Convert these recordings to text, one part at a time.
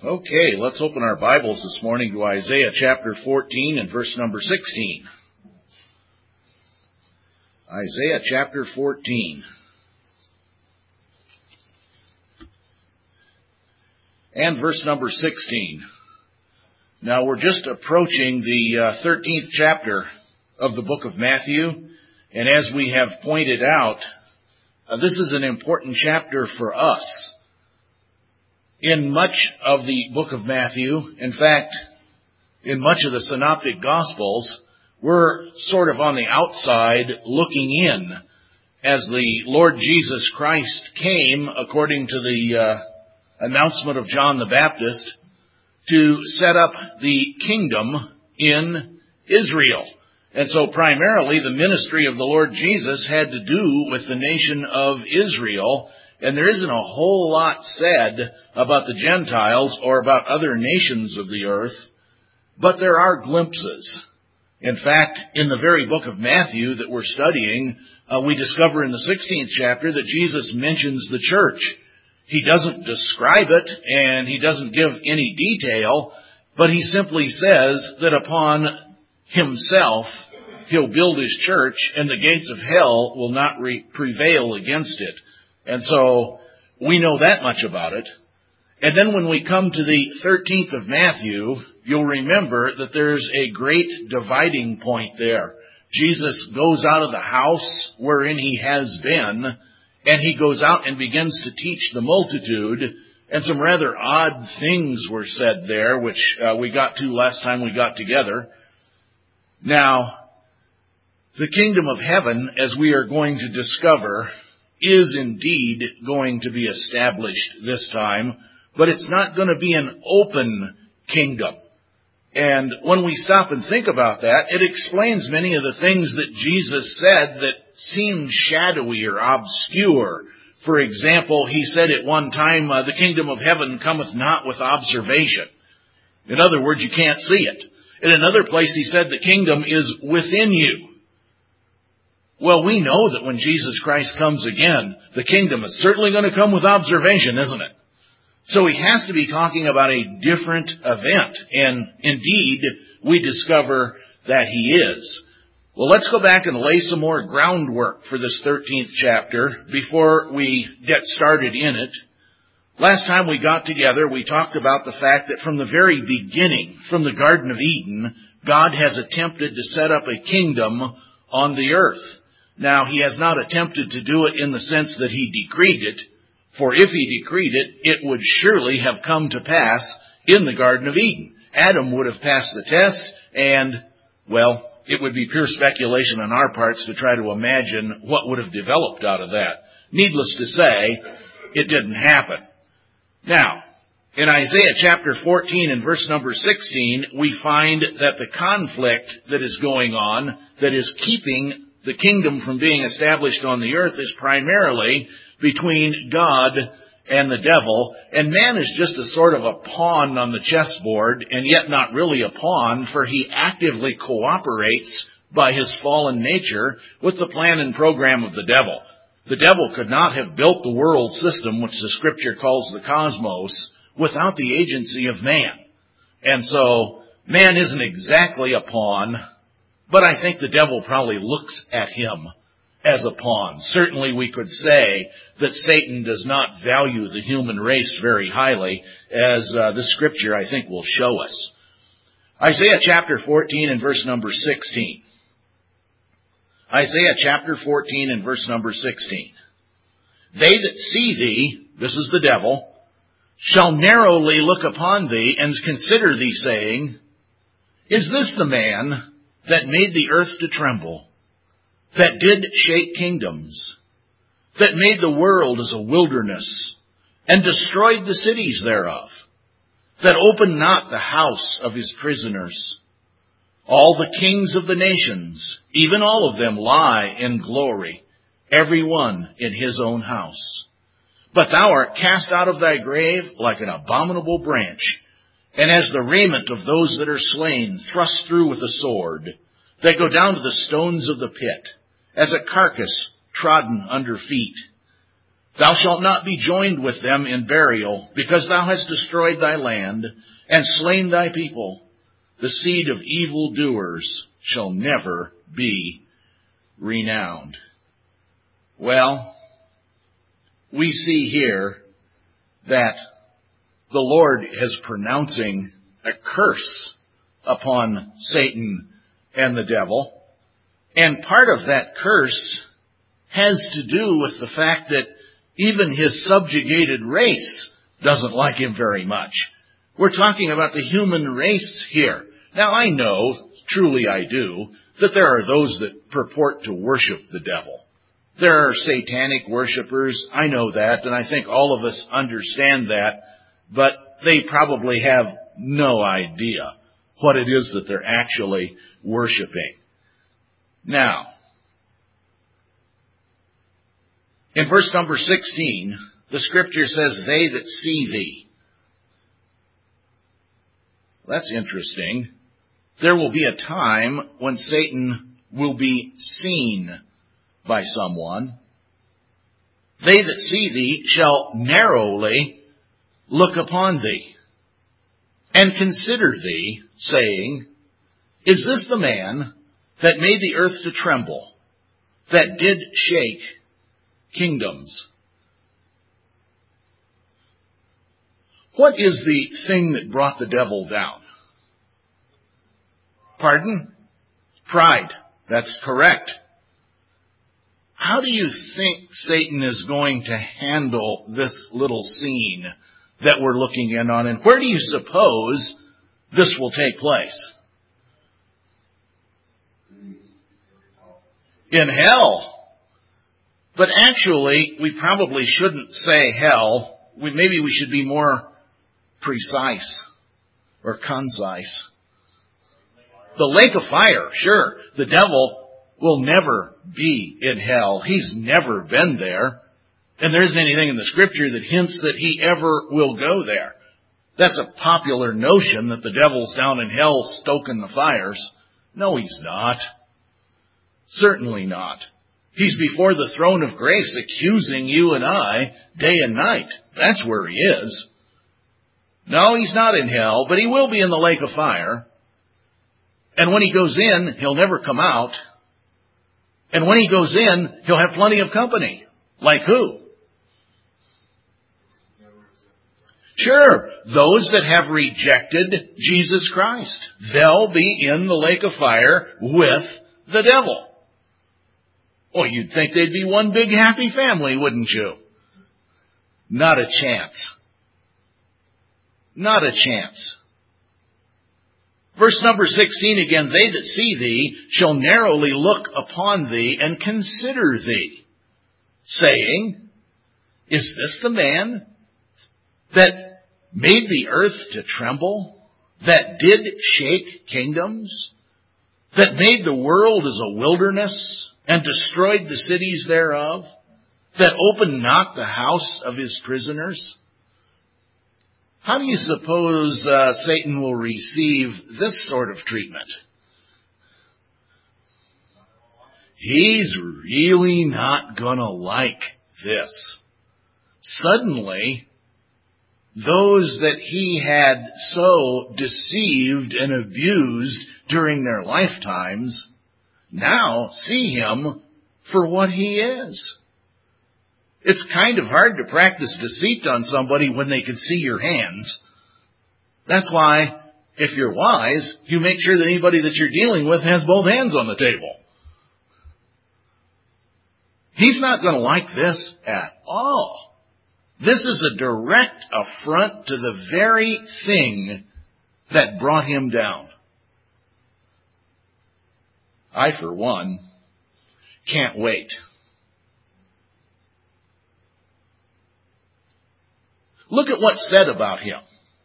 Okay, let's open our Bibles this morning to Isaiah chapter 14 and verse number 16. Isaiah chapter 14 and verse number 16. Now we're just approaching the 13th chapter of the book of Matthew, and as we have pointed out, this is an important chapter for us. In much of the book of Matthew, in fact, in much of the Synoptic Gospels, we're sort of on the outside looking in as the Lord Jesus Christ came, according to the announcement of John the Baptist, to set up the kingdom in Israel. And so primarily the ministry of the Lord Jesus had to do with the nation of Israel, and there isn't a whole lot said about the Gentiles or about other nations of the earth, but there are glimpses. In fact, in the very book of Matthew that we're studying, we discover in the 16th chapter that Jesus mentions the church. He doesn't describe it, and he doesn't give any detail, but he simply says that upon himself he'll build his church, and the gates of hell will not prevail against it. And so we know that much about it. And then when we come to the 13th of Matthew, you'll remember that there's a great dividing point there. Jesus goes out of the house wherein he has been, and he goes out and begins to teach the multitude, and some rather odd things were said there, which we got to last time we got together. Now, the kingdom of heaven, as we are going to discover, is indeed going to be established this time, but it's not going to be an open kingdom. And when we stop and think about that, it explains many of the things that Jesus said that seemed shadowy or obscure. For example, he said at one time, the kingdom of heaven cometh not with observation. In other words, you can't see it. In another place, he said the kingdom is within you. Well, we know that when Jesus Christ comes again, the kingdom is certainly going to come with observation, isn't it? So he has to be talking about a different event, and indeed, we discover that he is. Well, let's go back and lay some more groundwork for this 13th chapter before we get started in it. Last time we got together, we talked about the fact that from the very beginning, from the Garden of Eden, God has attempted to set up a kingdom on the earth. Now, he has not attempted to do it in the sense that he decreed it, for if he decreed it, it would surely have come to pass in the Garden of Eden. Adam would have passed the test, and, well, it would be pure speculation on our parts to try to imagine what would have developed out of that. Needless to say, it didn't happen. Now, in Isaiah chapter 14 and verse number 16, we find that the conflict that is going on, that is keeping the kingdom from being established on the earth, is primarily between God and the devil, and man is just a sort of a pawn on the chessboard, and yet not really a pawn, for he actively cooperates by his fallen nature with the plan and program of the devil. The devil could not have built the world system, which the Scripture calls the cosmos, without the agency of man. And so, man isn't exactly a pawn, but I think the devil probably looks at him as a pawn. Certainly we could say that Satan does not value the human race very highly, as the Scripture, I think, will show us. Isaiah chapter 14 and verse number 16. Isaiah chapter 14 and verse number 16. They that see thee, this is the devil, shall narrowly look upon thee and consider thee, saying, Is this the man that made the earth to tremble, that did shake kingdoms, that made the world as a wilderness, and destroyed the cities thereof, that opened not the house of his prisoners? All the kings of the nations, even all of them, lie in glory, every one in his own house. But thou art cast out of thy grave like an abominable branch, and as the raiment of those that are slain, thrust through with a sword, that go down to the stones of the pit, as a carcass trodden under feet. Thou shalt not be joined with them in burial, because thou hast destroyed thy land and slain thy people. The seed of evildoers shall never be renowned. Well, we see here that the Lord is pronouncing a curse upon Satan and the devil. And part of that curse has to do with the fact that even his subjugated race doesn't like him very much. We're talking about the human race here. Now I know, truly I do, that there are those that purport to worship the devil. There are satanic worshipers, I know that, and I think all of us understand that, but they probably have no idea what it is that they're actually worshiping. Now, in verse number 16, the scripture says, they that see thee. That's interesting. There will be a time when Satan will be seen by someone. They that see thee shall narrowly look upon thee and consider thee, saying, is this the man that made the earth to tremble, that did shake kingdoms? What is the thing that brought the devil down? Pardon? Pride. That's correct. How do you think Satan is going to handle this little scene that we're looking in on? And where do you suppose this will take place? In hell. But actually, we probably shouldn't say hell. Maybe we should be more precise or concise. The lake of fire, sure. The devil will never be in hell. He's never been there. And there isn't anything in the scripture that hints that he ever will go there. That's a popular notion that the devil's down in hell stoking the fires. No, he's not. Certainly not. He's before the throne of grace accusing you and I day and night. That's where he is. No, he's not in hell, but he will be in the lake of fire. And when he goes in, he'll never come out. And when he goes in, he'll have plenty of company. Like who? Sure, those that have rejected Jesus Christ. They'll be in the lake of fire with the devil. Oh, you'd think they'd be one big happy family, wouldn't you? Not a chance. Not a chance. Verse number 16 again, they that see thee shall narrowly look upon thee and consider thee, saying, is this the man that made the earth to tremble, that did shake kingdoms, that made the world as a wilderness and destroyed the cities thereof, that opened not the house of his prisoners? How do you suppose Satan will receive this sort of treatment? He's really not going to like this. Suddenly, those that he had so deceived and abused during their lifetimes now see him for what he is. It's kind of hard to practice deceit on somebody when they can see your hands. That's why, if you're wise, you make sure that anybody that you're dealing with has both hands on the table. He's not going to like this at all. This is a direct affront to the very thing that brought him down. I, for one, can't wait. Look at what's said about him.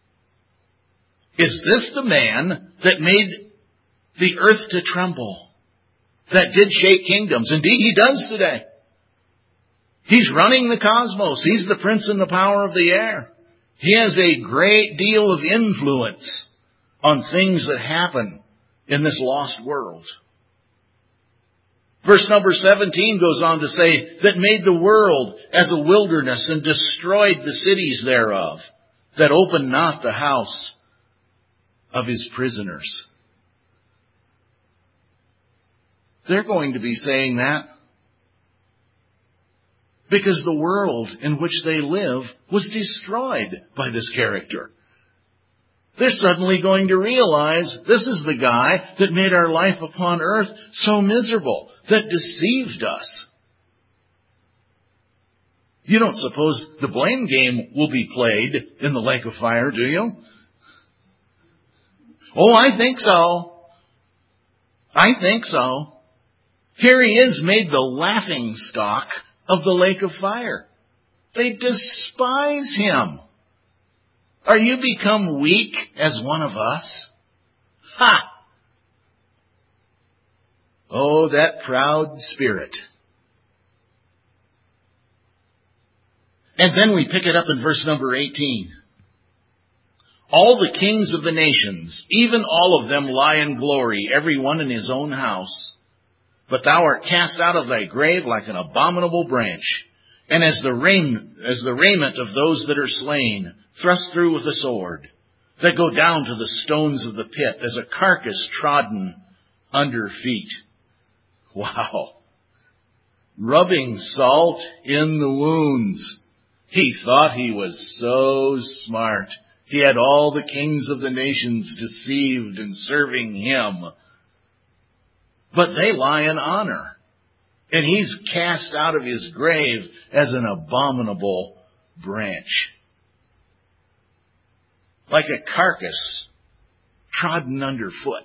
Is this the man that made the earth to tremble, that did shake kingdoms? Indeed, he does today. He's running the cosmos. He's the prince and the power of the air. He has a great deal of influence on things that happen in this lost world. Verse number 17 goes on to say, that made the world as a wilderness and destroyed the cities thereof, that opened not the house of his prisoners. They're going to be saying that because the world in which they live was destroyed by this character. They're suddenly going to realize this is the guy that made our life upon earth so miserable, that deceived us. You don't suppose the blame game will be played in the lake of fire, do you? Oh, I think so. I think so. Here he is, made the laughing stock of the lake of fire. They despise him. Are you become weak as one of us? Ha! Oh, that proud spirit. And then we pick it up in verse number 18. All the kings of the nations, even all of them, lie in glory, every one in his own house. But thou art cast out of thy grave like an abominable branch, and as the raiment of those that are slain, thrust through with a sword, that go down to the stones of the pit, as a carcass trodden under feet. Wow. Rubbing salt in the wounds. He thought he was so smart. He had all the kings of the nations deceived and serving him. But they lie in honor. And he's cast out of his grave as an abominable branch. Like a carcass trodden underfoot.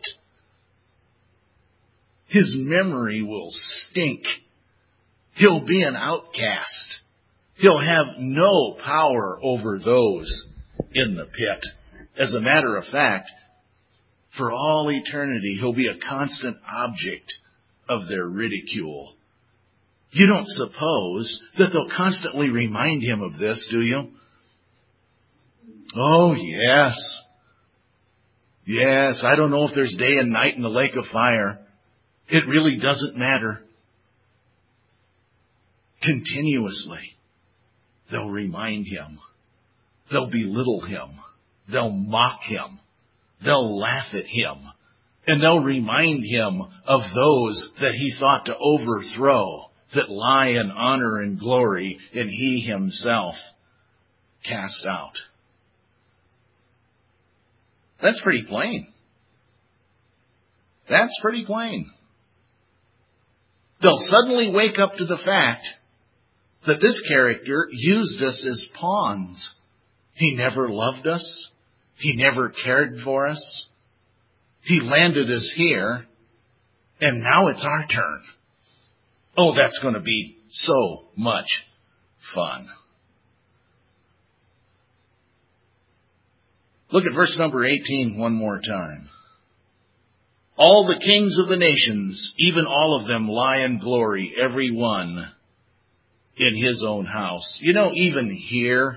His memory will stink. He'll be an outcast. He'll have no power over those in the pit. As a matter of fact, for all eternity, he'll be a constant object of their ridicule. You don't suppose that they'll constantly remind him of this, do you? Oh, yes. Yes, I don't know if there's day and night in the lake of fire. It really doesn't matter. Continuously, they'll remind him. They'll belittle him. They'll mock him. They'll laugh at him. And they'll remind him of those that he thought to overthrow, that lie in honor and glory, and he himself cast out. That's pretty plain. That's pretty plain. They'll suddenly wake up to the fact that this character used us as pawns. He never loved us. He never cared for us. He landed us here, and now it's our turn. Oh, that's going to be so much fun. Look at verse number 18 one more time. All the kings of the nations, even all of them, lie in glory, every one in his own house. You know, even here,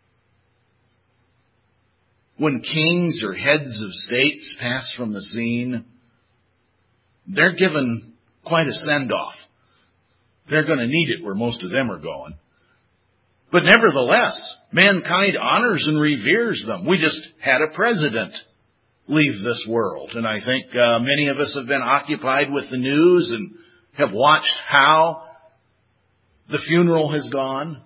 when kings or heads of states pass from the scene, they're given quite a send-off. They're going to need it where most of them are going. But nevertheless, mankind honors and reveres them. We just had a president leave this world. And I think many of us have been occupied with the news and have watched how the funeral has gone.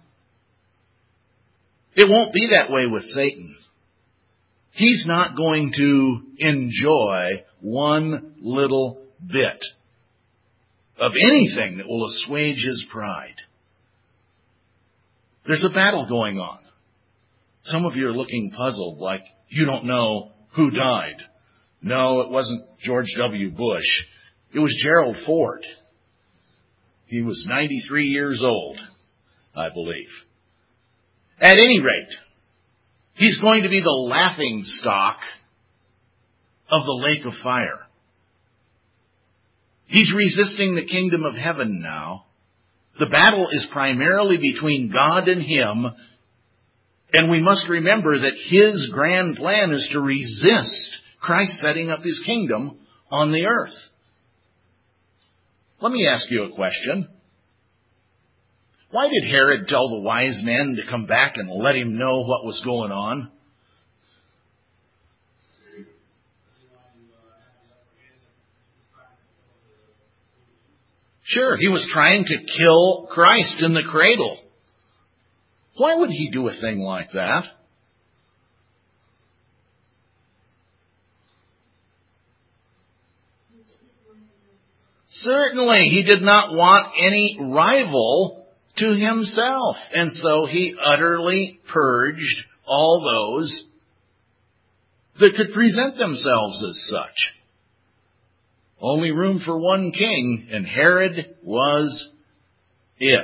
It won't be that way with Satan. He's not going to enjoy one little bit of anything that will assuage his pride. There's a battle going on. Some of you are looking puzzled, like you don't know who died. No, it wasn't George W. Bush. It was Gerald Ford. He was 93 years old, I believe. At any rate, he's going to be the laughing stock of the lake of fire. He's resisting the kingdom of heaven now. The battle is primarily between God and him, and we must remember that his grand plan is to resist Christ setting up his kingdom on the earth. Let me ask you a question. Why did Herod tell the wise men to come back and let him know what was going on? Sure, he was trying to kill Christ in the cradle. Why would he do a thing like that? Certainly, he did not want any rival to himself. And so he utterly purged all those that could present themselves as such. Only room for one king, and Herod was it.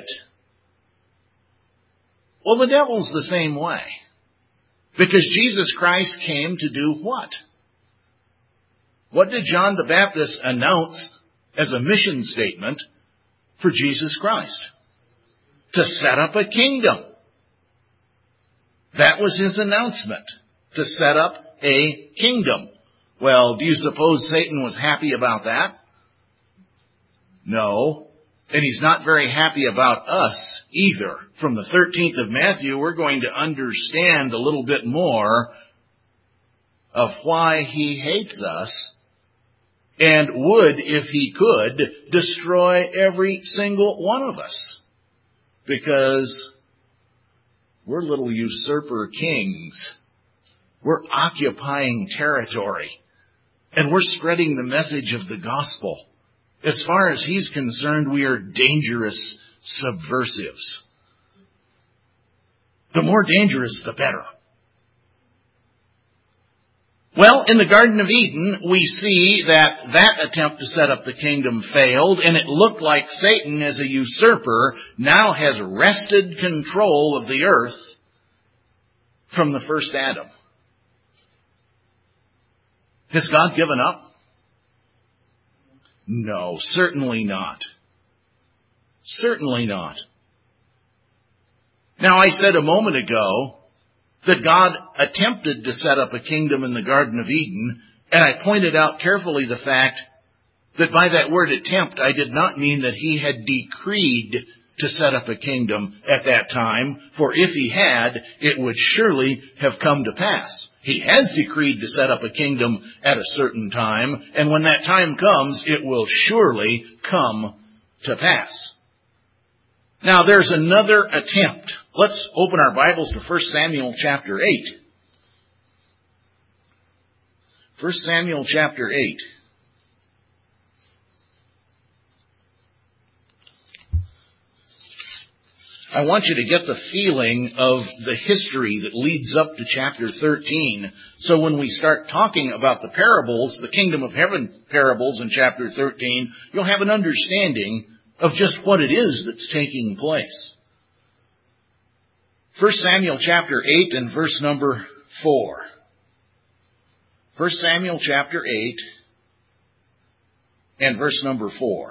Well, the devil's the same way. Because Jesus Christ came to do what? What did John the Baptist announce as a mission statement for Jesus Christ? To set up a kingdom. That was his announcement. To set up a kingdom. Well, do you suppose Satan was happy about that? No. And he's not very happy about us either. From the 13th of Matthew, we're going to understand a little bit more of why he hates us and would, if he could, destroy every single one of us. Because we're little usurper kings. We're occupying territory. And we're spreading the message of the gospel. As far as he's concerned, we are dangerous subversives. The more dangerous, the better. Well, in the Garden of Eden, we see that attempt to set up the kingdom failed, and it looked like Satan, as a usurper, now has wrested control of the earth from the first Adam. Has God given up? No, certainly not. Certainly not. Now, I said a moment ago that God attempted to set up a kingdom in the Garden of Eden, and I pointed out carefully the fact that by that word attempt, I did not mean that he had decreed to set up a kingdom at that time, for if he had, it would surely have come to pass. He has decreed to set up a kingdom at a certain time, and when that time comes, it will surely come to pass. Now, there's another attempt. Let's open our Bibles to 1 Samuel chapter 8. 1 Samuel chapter 8. I want you to get the feeling of the history that leads up to chapter 13. So when we start talking about the parables, the kingdom of heaven parables in chapter 13, you'll have an understanding of just what it is that's taking place. 1 Samuel chapter 8 and verse number 4. 1 Samuel chapter 8 and verse number 4.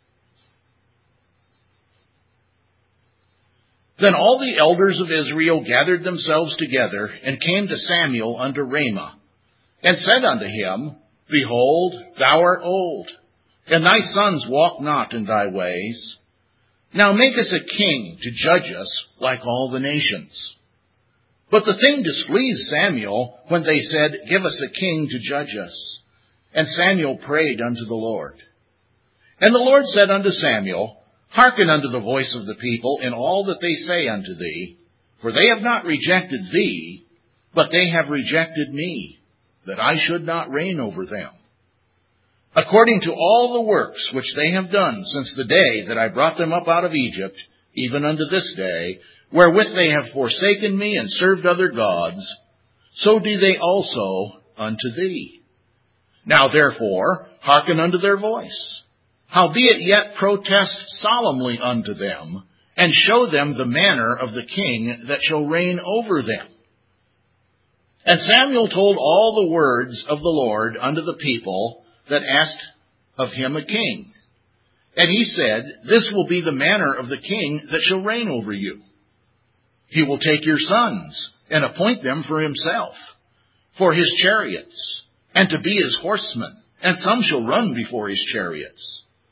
Then all the elders of Israel gathered themselves together, and came to Samuel unto Ramah, and said unto him, Behold, thou art old, and thy sons walk not in thy ways. Now make us a king to judge us like all the nations. But the thing displeased Samuel when they said, Give us a king to judge us. And Samuel prayed unto the Lord. And the Lord said unto Samuel, Hearken unto the voice of the people in all that they say unto thee, for they have not rejected thee, but they have rejected me, that I should not reign over them. According to all the works which they have done since the day that I brought them up out of Egypt, even unto this day, wherewith they have forsaken me and served other gods, so do they also unto thee. Now therefore, hearken unto their voice. Howbeit yet protest solemnly unto them, and show them the manner of the king that shall reign over them. And Samuel told all the words of the Lord unto the people that asked of him a king. And he said, This will be the manner of the king that shall reign over you. He will take your sons, and appoint them for himself, for his chariots, and to be his horsemen, and some shall run before his chariots.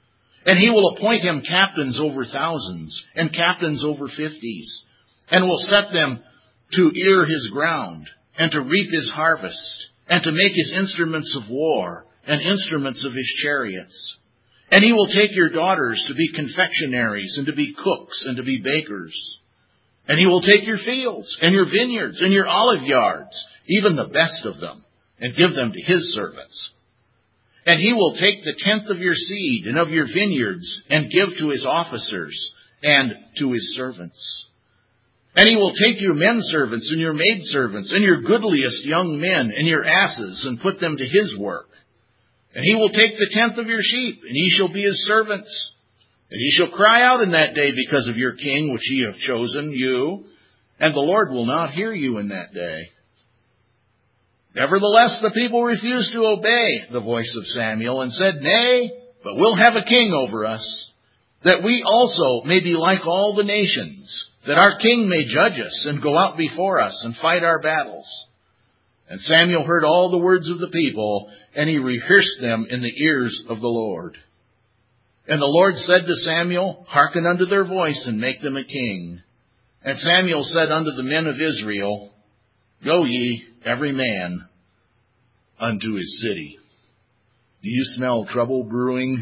And he will appoint him captains over thousands, and captains over 50s, and will set them to ear his ground, and to reap his harvest, and to make his instruments of war, and instruments of his chariots. And he will take your daughters to be confectionaries, and to be cooks, and to be bakers. And he will take your fields, and your vineyards, and your olive yards, even the best of them, and give them to his servants. And he will take the tenth of your seed and of your vineyards, and give to his officers and to his servants. And he will take your men servants and your maid servants and your goodliest young men and your asses, and put them to his work. And he will take the tenth of your sheep, and ye shall be his servants. And ye shall cry out in that day because of your king, which ye have chosen, you, and the Lord will not hear you in that day. Nevertheless, the people refused to obey the voice of Samuel, and said, Nay, but we'll have a king over us, that we also may be like all the nations, that our king may judge us, and go out before us, and fight our battles. And Samuel heard all the words of the people, and he rehearsed them in the ears of the Lord. And the Lord said to Samuel, Hearken unto their voice, and make them a king. And Samuel said unto the men of Israel, Go ye, every man, unto his city. Do you smell trouble brewing?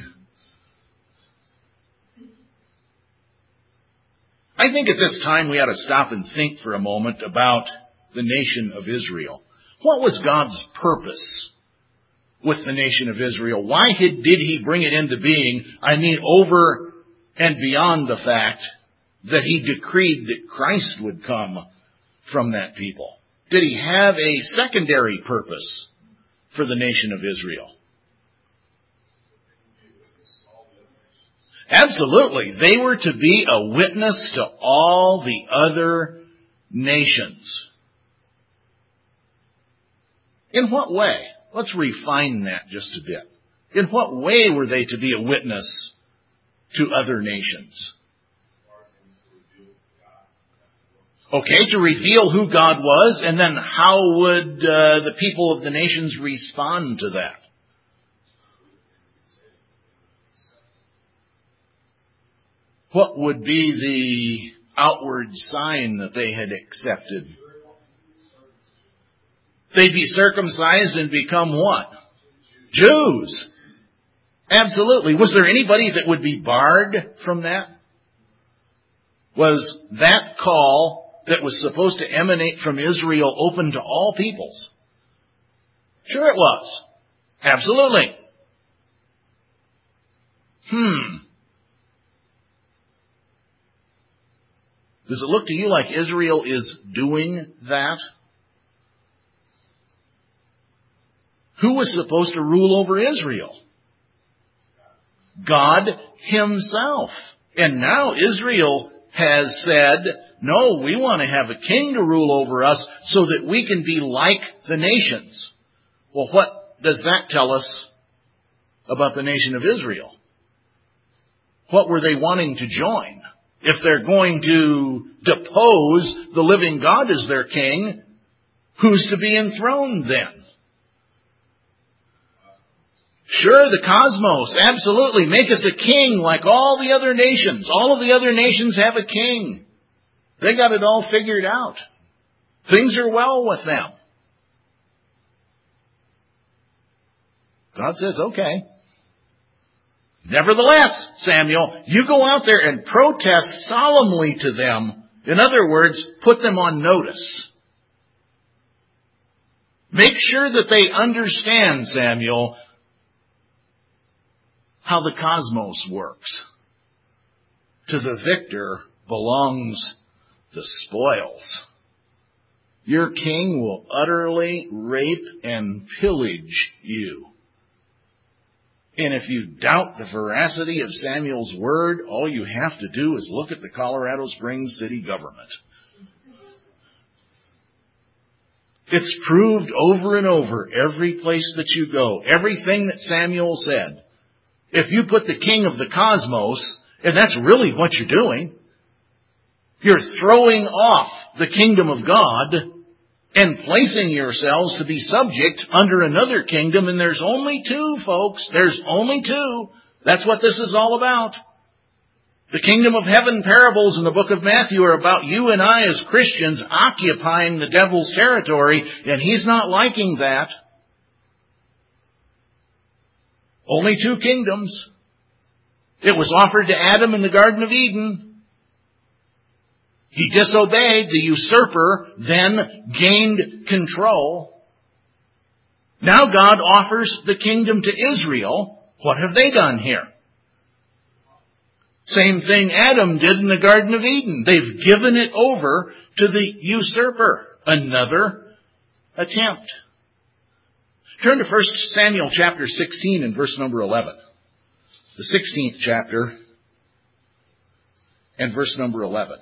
I think at this time we ought to stop and think for a moment about the nation of Israel. What was God's purpose with the nation of Israel? Why did he bring it into being? I mean, over and beyond the fact that he decreed that Christ would come from that people. Did he have a secondary purpose for the nation of Israel? Absolutely. They were to be a witness to all the other nations. In what way? Let's refine that just a bit. In what way were they to be a witness to other nations? Okay, to reveal who God was, and then how would the people of the nations respond to that? What would be the outward sign that they had accepted? They'd be circumcised and become what? Jews. Absolutely. Was there anybody that would be barred from that? Was that call that was supposed to emanate from Israel open to all peoples? Sure it was. Absolutely. Does it look to you like Israel is doing that? Who was supposed to rule over Israel? God himself. And now Israel has said, no, we want to have a king to rule over us so that we can be like the nations. Well, what does that tell us about the nation of Israel? What were they wanting to join? If they're going to depose the living God as their king, who's to be enthroned then? Sure, the cosmos. Absolutely. Make us a king like all the other nations. All of the other nations have a king. They got it all figured out. Things are well with them. God says, okay. Nevertheless, Samuel, you go out there and protest solemnly to them. In other words, put them on notice. Make sure that they understand, Samuel, how the cosmos works. To the victor belongs the spoils. Your king will utterly rape and pillage you. And if you doubt the veracity of Samuel's word, all you have to do is look at the Colorado Springs city government. It's proved over and over every place that you go. Everything that Samuel said. If you put the king of the cosmos, and that's really what you're doing, you're throwing off the kingdom of God and placing yourselves to be subject under another kingdom. And there's only two, folks. There's only two. That's what this is all about. The kingdom of heaven parables in the book of Matthew are about you and I as Christians occupying the devil's territory, and he's not liking that. Only two kingdoms. It was offered to Adam in the Garden of Eden. He disobeyed. The usurper then gained control. Now God offers the kingdom to Israel. What have they done here? Same thing Adam did in the Garden of Eden. They've given it over to the usurper. Another attempt. Turn to 1 Samuel chapter 16 and verse number 11. The 16th chapter and verse number 11.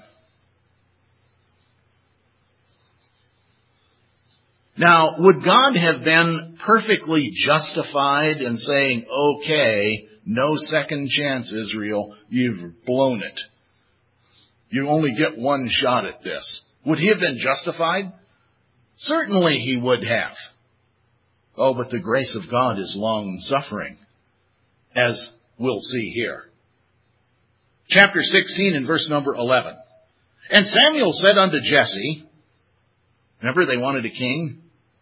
Now, would God have been perfectly justified in saying, okay, no second chance, Israel, you've blown it. You only get one shot at this. Would he have been justified? Certainly he would have. Oh, but the grace of God is long-suffering, as we'll see here. Chapter 16 and verse number 11. And Samuel said unto Jesse, remember they wanted a king?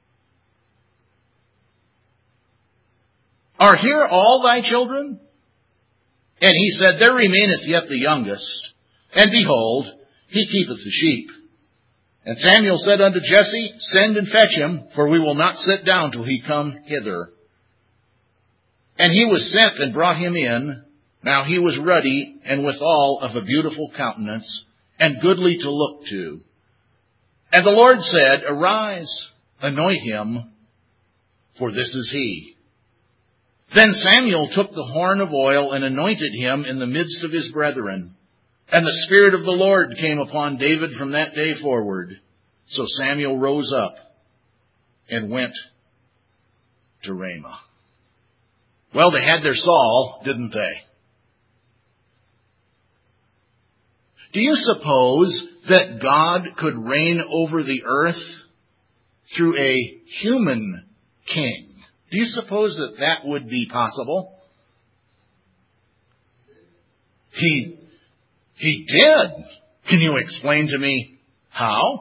Are here all thy children? And he said, there remaineth yet the youngest, and behold, he keepeth the sheep. And Samuel said unto Jesse, send and fetch him, for we will not sit down till he come hither. And he was sent and brought him in. Now he was ruddy, and withal of a beautiful countenance, and goodly to look to. And the Lord said, arise, anoint him, for this is he. Then Samuel took the horn of oil and anointed him in the midst of his brethren. And the Spirit of the Lord came upon David from that day forward. So Samuel rose up and went to Ramah. Well, they had their Saul, didn't they? Do you suppose that God could reign over the earth through a human king? Do you suppose that that would be possible? He did. Can you explain to me how?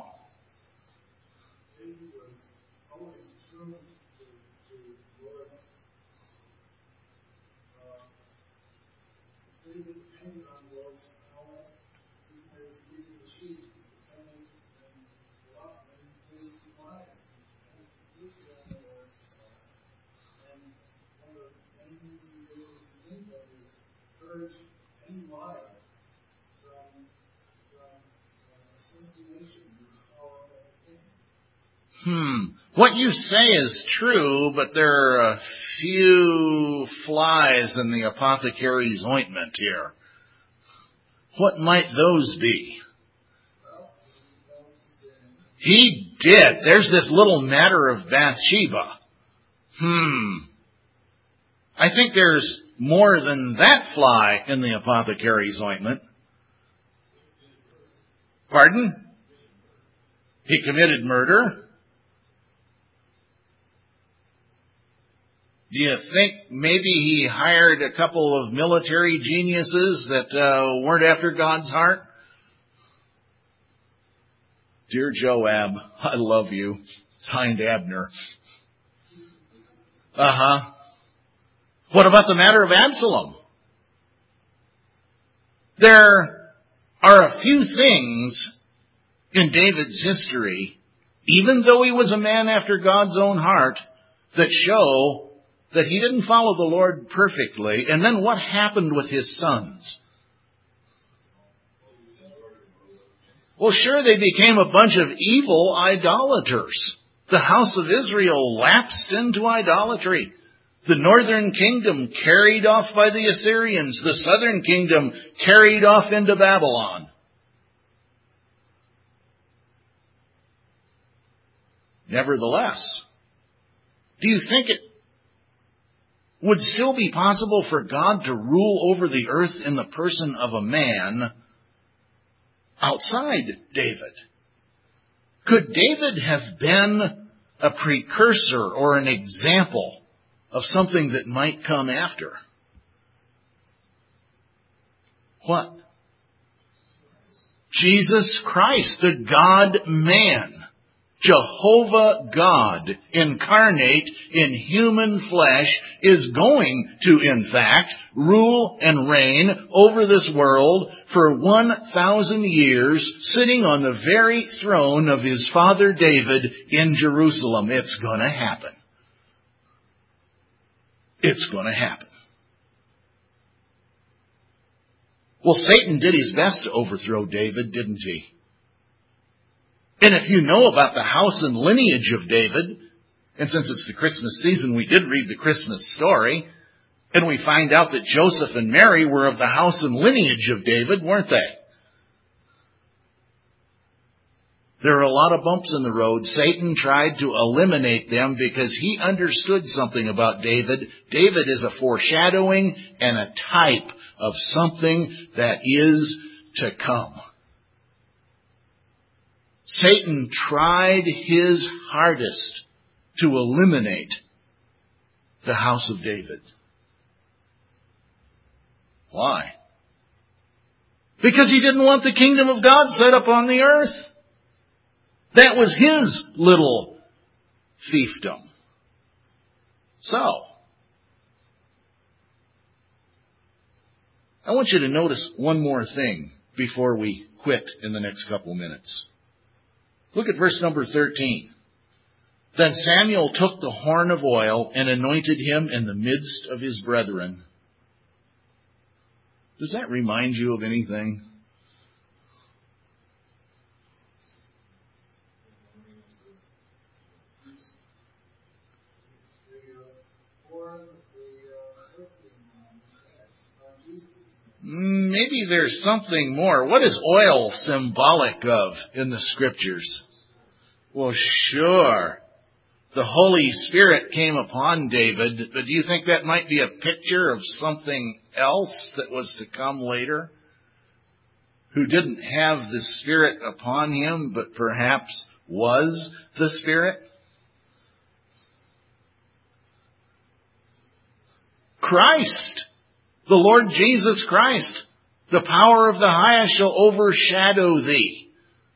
What you say is true, but there are a few flies in the apothecary's ointment here. What might those be? He did. There's this little matter of Bathsheba. I think there's more than that fly in the apothecary's ointment. Pardon? He committed murder. Do you think maybe he hired a couple of military geniuses that weren't after God's heart? Dear Joab, I love you. Signed Abner. What about the matter of Absalom? There are a few things in David's history, even though he was a man after God's own heart, that show that he didn't follow the Lord perfectly. And then what happened with his sons? Well, sure, they became a bunch of evil idolaters. The house of Israel lapsed into idolatry. The northern kingdom carried off by the Assyrians. The southern kingdom carried off into Babylon. Nevertheless, do you think it would still be possible for God to rule over the earth in the person of a man outside David? Could David have been a precursor or an example of something that might come after? What? Jesus Christ, the God-man. Jehovah God, incarnate in human flesh, is going to, in fact, rule and reign over this world for 1,000 years, sitting on the very throne of his father David in Jerusalem. It's going to happen. It's going to happen. Well, Satan did his best to overthrow David, didn't he? And if you know about the house and lineage of David, and since it's the Christmas season, we did read the Christmas story, and we find out that Joseph and Mary were of the house and lineage of David, weren't they? There are a lot of bumps in the road. Satan tried to eliminate them because he understood something about David. David is a foreshadowing and a type of something that is to come. Satan tried his hardest to eliminate the house of David. Why? Because he didn't want the kingdom of God set up on the earth. That was his little fiefdom. So, I want you to notice one more thing before we quit in the next couple minutes. Look at verse number 13. Then Samuel took the horn of oil and anointed him in the midst of his brethren. Does that remind you of anything? Maybe there's something more. What is oil symbolic of in the Scriptures? Well, sure. The Holy Spirit came upon David, but do you think that might be a picture of something else that was to come later? Who didn't have the Spirit upon him, but perhaps was the Spirit? Christ, the Lord Jesus Christ, the power of the highest shall overshadow thee.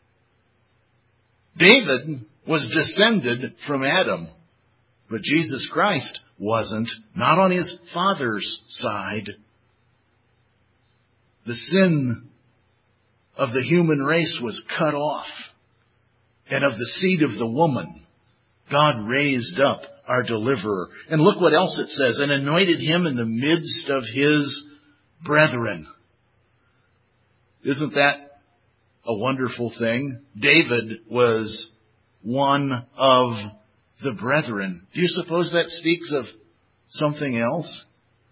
David was descended from Adam, but Jesus Christ wasn't, not on his father's side. The sin of the human race was cut off, and of the seed of the woman, God raised up our deliverer. And look what else it says, and anointed him in the midst of his brethren. Isn't that a wonderful thing? David was one of the brethren. Do you suppose that speaks of something else?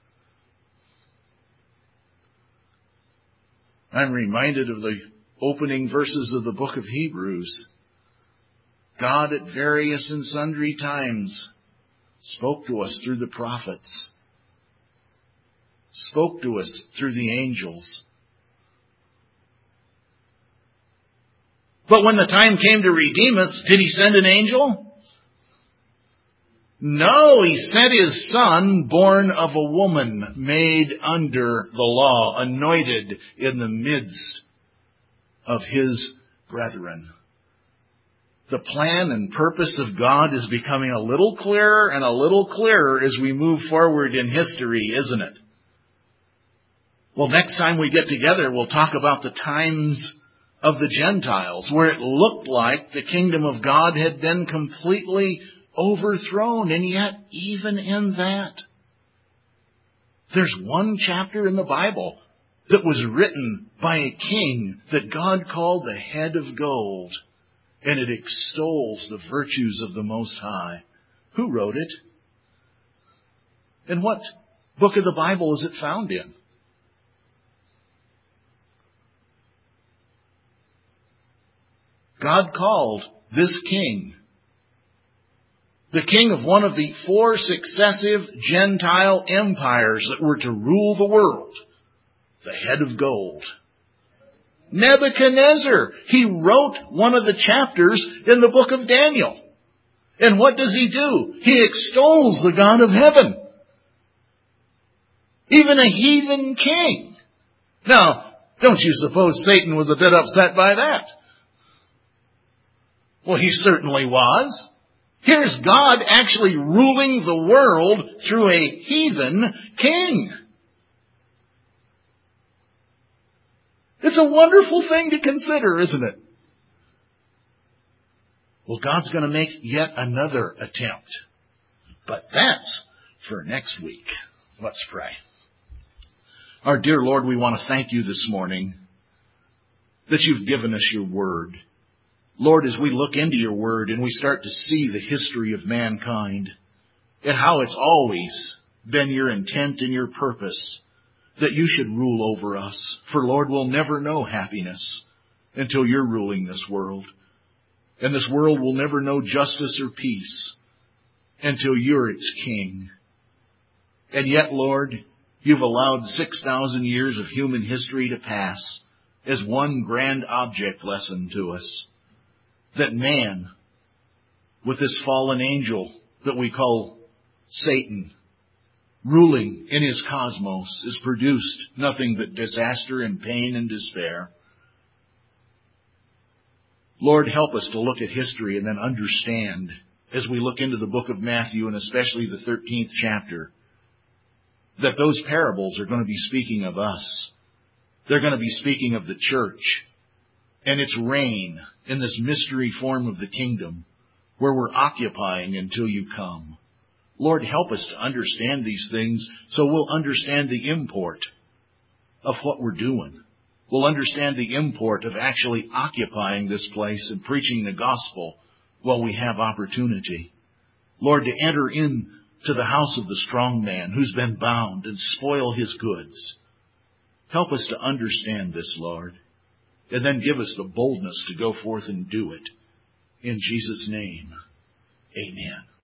I'm reminded of the opening verses of the book of Hebrews. God at various and sundry times spoke to us through the prophets, spoke to us through the angels. But when the time came to redeem us, did he send an angel? No, he sent his Son, born of a woman, made under the law, anointed in the midst of his brethren. The plan and purpose of God is becoming a little clearer and a little clearer as we move forward in history, isn't it? Well, next time we get together, we'll talk about the times of the Gentiles, where it looked like the kingdom of God had been completely overthrown. And yet, even in that, there's one chapter in the Bible that was written by a king that God called the head of gold. And it extols the virtues of the Most High. Who wrote it? And what book of the Bible is it found in? God called this king the king of one of the 4 successive Gentile empires that were to rule the world, the head of gold. Nebuchadnezzar, he wrote one of the chapters in the book of Daniel. And what does he do? He extols the God of heaven. Even a heathen king. Now, Don't you suppose Satan was a bit upset by that? Well, he certainly was. Here's God actually ruling the world through a heathen king. It's a wonderful thing to consider, isn't it? Well, God's going to make yet another attempt. But that's for next week. Let's pray. Our dear Lord, we want to thank you this morning that you've given us your word. Lord, as we look into your word and we start to see the history of mankind and how it's always been your intent and your purpose that you should rule over us. For, Lord, we'll never know happiness until you're ruling this world. And this world will never know justice or peace until you're its king. And yet, Lord, you've allowed 6,000 years of human history to pass as one grand object lesson to us. That man, with this fallen angel that we call Satan, ruling in his cosmos, has produced nothing but disaster and pain and despair. Lord, help us to look at history and then understand, as we look into the book of Matthew, and especially the 13th chapter, that those parables are going to be speaking of us. They're going to be speaking of the church and its reign in this mystery form of the kingdom where we're occupying until you come. Lord, help us to understand these things so we'll understand the import of what we're doing. We'll understand the import of actually occupying this place and preaching the gospel while we have opportunity. Lord, to enter into the house of the strong man who's been bound and spoil his goods. Help us to understand this, Lord, and then give us the boldness to go forth and do it. In Jesus' name, amen.